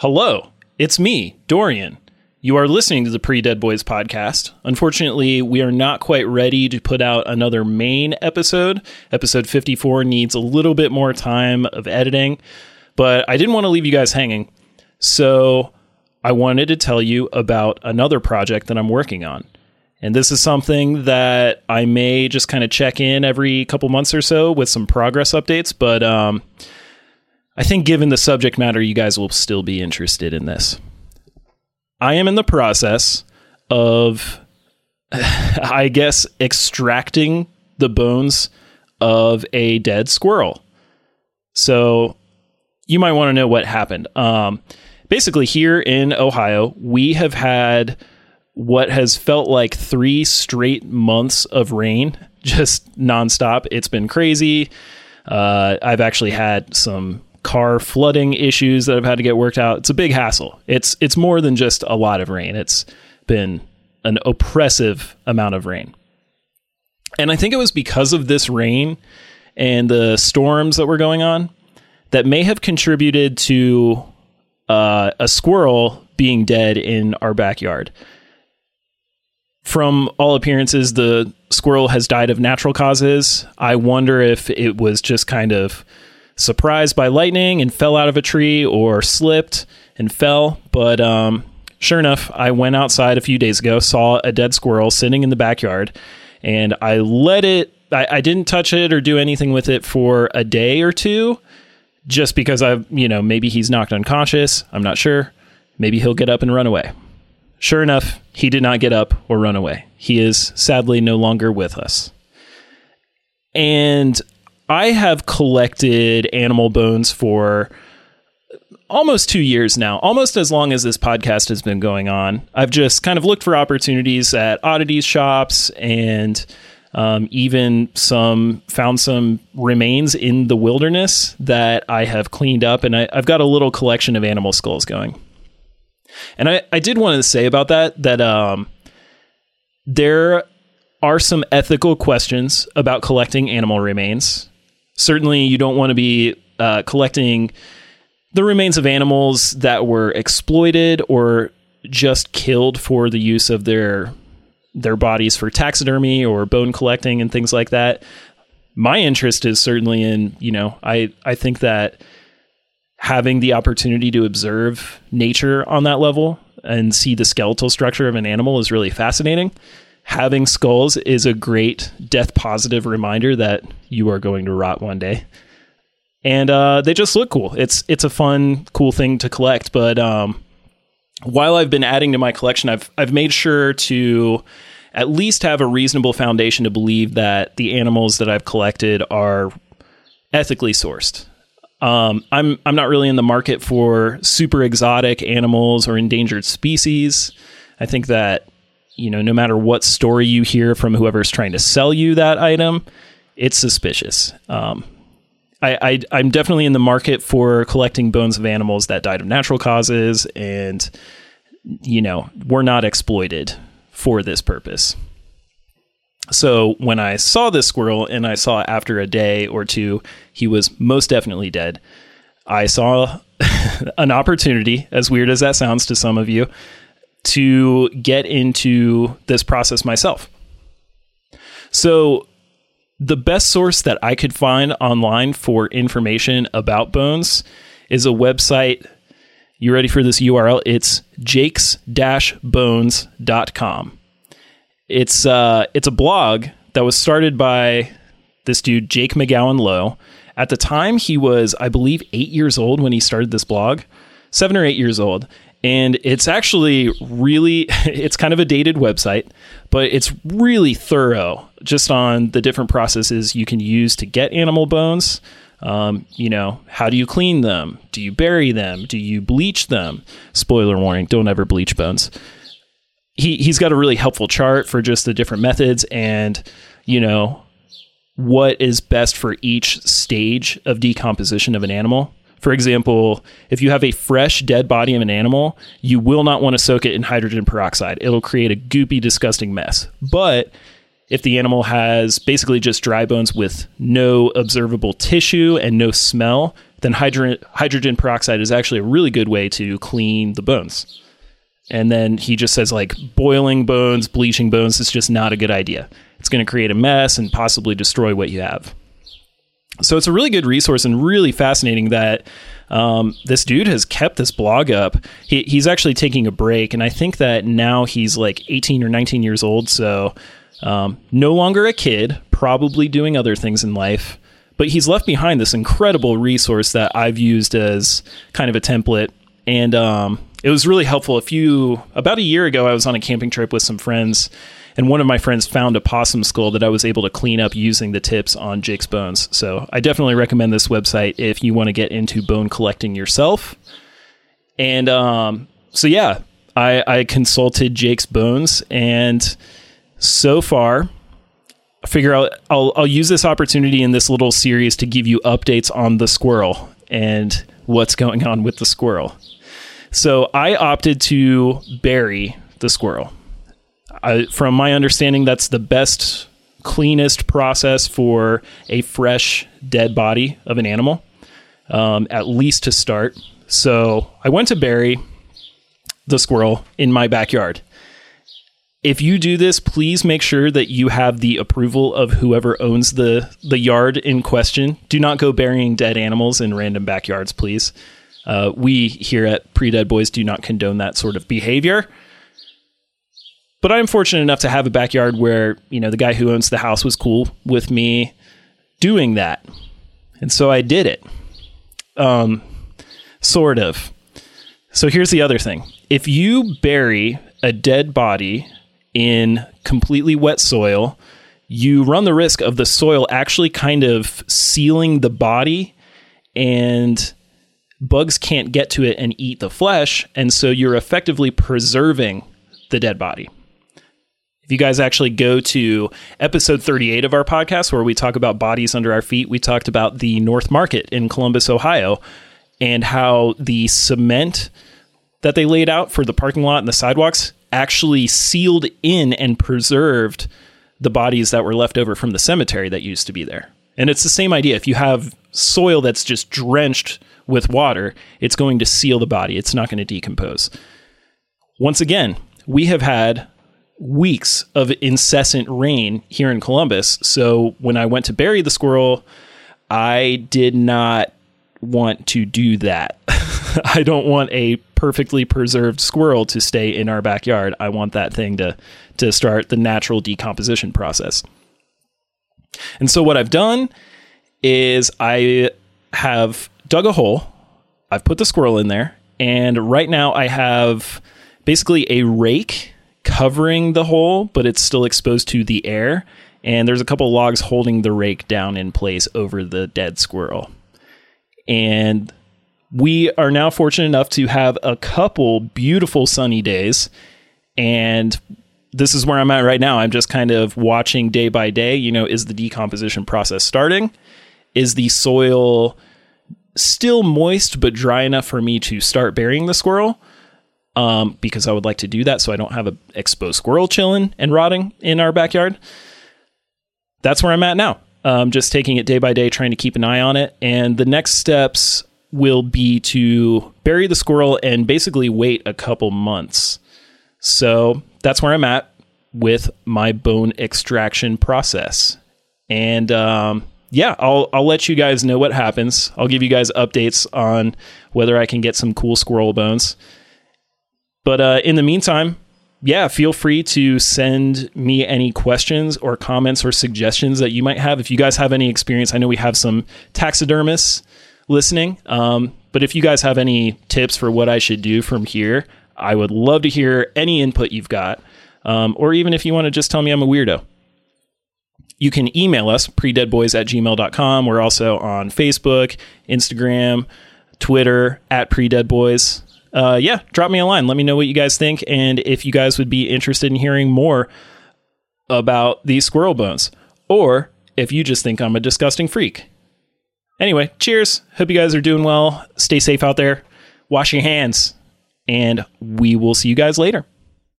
Hello, it's me, Dorian. You are listening to the Pre-Dead Boys podcast. Unfortunately, we are not quite ready to put out another main episode. Episode 54 needs a little bit more time of editing, but I didn't want to leave you guys hanging. So I wanted to tell you about another project that I'm working on. And this is something that I may just kind of check in every couple months or so with some progress updates, but I think given the subject matter, you guys will still be interested in this. I am in the process of, I guess, extracting the bones of a dead squirrel. So you might want to know what happened. Basically, here in Ohio, we have had what has felt like 3 straight months of rain, just nonstop. It's been crazy. I've actually had some car flooding issues that I've had to get worked out. It's a big hassle. It's more than just a lot of rain. It's been an oppressive amount of rain. And I think it was because of this rain and the storms that were going on that may have contributed to a squirrel being dead in our backyard. From all appearances, the squirrel has died of natural causes. I wonder if it was just kind of surprised by lightning and fell out of a tree, or slipped and fell. But sure enough, I went outside a few days ago, saw a dead squirrel sitting in the backyard, and I let it, I didn't touch it or do anything with it for a day or two, just because maybe he's knocked unconscious. I'm not sure. Maybe he'll get up and run away. Sure enough, he did not get up or run away. He is sadly no longer with us. And I have collected animal bones for almost 2 years now, almost as long as this podcast has been going on. I've just kind of looked for opportunities at oddities shops and even found some remains in the wilderness that I have cleaned up, and I've got a little collection of animal skulls going. And I did want to say about that there are some ethical questions about collecting animal remains. Certainly, you don't want to be collecting the remains of animals that were exploited or just killed for the use of their bodies for taxidermy or bone collecting and things like that. My interest is certainly in, I think that having the opportunity to observe nature on that level and see the skeletal structure of an animal is really fascinating. Having skulls is a great death-positive reminder that you are going to rot one day. And they just look cool. It's a fun, cool thing to collect. But while I've been adding to my collection, I've made sure to at least have a reasonable foundation to believe that the animals that I've collected are ethically sourced. I'm not really in the market for super exotic animals or endangered species. I think that no matter what story you hear from whoever's trying to sell you that item, it's suspicious. I'm definitely in the market for collecting bones of animals that died of natural causes and, were not exploited for this purpose. So when I saw this squirrel and I saw after a day or two, he was most definitely dead, I saw an opportunity, as weird as that sounds to some of you, to get into this process myself. So the best source that I could find online for information about bones is a website. You ready for this URL? It's jakes-bones.com. It's a blog that was started by this dude, Jake McGowan Lowe. At the time, he was, I believe, 8 years old when he started this blog, 7 or 8 years old. And it's actually really, it's kind of a dated website, but it's really thorough just on the different processes you can use to get animal bones. How do you clean them? Do you bury them? Do you bleach them? Spoiler warning, don't ever bleach bones. He's got a really helpful chart for just the different methods and, what is best for each stage of decomposition of an animal. For example, if you have a fresh dead body of an animal, you will not want to soak it in hydrogen peroxide. It'll create a goopy, disgusting mess. But if the animal has basically just dry bones with no observable tissue and no smell, then hydrogen peroxide is actually a really good way to clean the bones. And then he just says, like, boiling bones, bleaching bones is just not a good idea. It's going to create a mess and possibly destroy what you have. So it's a really good resource and really fascinating that this dude has kept this blog up. He's actually taking a break, and I think that now he's like 18 or 19 years old, so no longer a kid, probably doing other things in life. But he's left behind this incredible resource that I've used as kind of a template. And it was really helpful. About a year ago, I was on a camping trip with some friends, and one of my friends found a possum skull that I was able to clean up using the tips on Jake's Bones. So I definitely recommend this website if you want to get into bone collecting yourself. And so yeah, I consulted Jake's Bones, and so far, I figure I'll use this opportunity in this little series to give you updates on the squirrel and what's going on with the squirrel. So I opted to bury the squirrel. From my understanding, that's the best, cleanest process for a fresh, dead body of an animal, at least to start. So I went to bury the squirrel in my backyard. If you do this, please make sure that you have the approval of whoever owns the yard in question. Do not go burying dead animals in random backyards, please. We here at Pre-Dead Boys do not condone that sort of behavior. But I'm fortunate enough to have a backyard where, the guy who owns the house was cool with me doing that. And so I did it. Sort of. So here's the other thing. If you bury a dead body in completely wet soil, you run the risk of the soil actually kind of sealing the body, and bugs can't get to it and eat the flesh, and so you're effectively preserving the dead body. If you guys actually go to episode 38 of our podcast, where we talk about bodies under our feet, we talked about the North Market in Columbus, Ohio, and how the cement that they laid out for the parking lot and the sidewalks actually sealed in and preserved the bodies that were left over from the cemetery that used to be there. And it's the same idea. If you have soil that's just drenched with water, it's going to seal the body. It's not going to decompose. Once again, we have had weeks of incessant rain here in Columbus. So when I went to bury the squirrel, I did not want to do that. I don't want a perfectly preserved squirrel to stay in our backyard. I want that thing to start the natural decomposition process. And so what I've done is I have dug a hole. I've put the squirrel in there. And right now I have basically a rake covering the hole, but it's still exposed to the air. And there's a couple logs holding the rake down in place over the dead squirrel. And we are now fortunate enough to have a couple beautiful sunny days. And this is where I'm at right now. I'm just kind of watching day by day. Is the decomposition process starting? Is the soil still moist but dry enough for me to start burying the squirrel? Because I would like to do that so I don't have an exposed squirrel chilling and rotting in our backyard. That's where I'm at now. Just taking it day by day, trying to keep an eye on it. And the next steps will be to bury the squirrel and basically wait a couple months. So that's where I'm at with my bone extraction process. And I'll let you guys know what happens. I'll give you guys updates on whether I can get some cool squirrel bones. But in the meantime, feel free to send me any questions or comments or suggestions that you might have. If you guys have any experience, I know we have some taxidermists listening. But if you guys have any tips for what I should do from here, I would love to hear any input you've got. Or even if you want to just tell me I'm a weirdo. You can email us, predeadboys@gmail.com. We're also on Facebook, Instagram, Twitter, @predeadboys. Drop me a line. Let me know what you guys think. And if you guys would be interested in hearing more about these squirrel bones, or if you just think I'm a disgusting freak. Anyway, cheers. Hope you guys are doing well. Stay safe out there. Wash your hands. And we will see you guys later.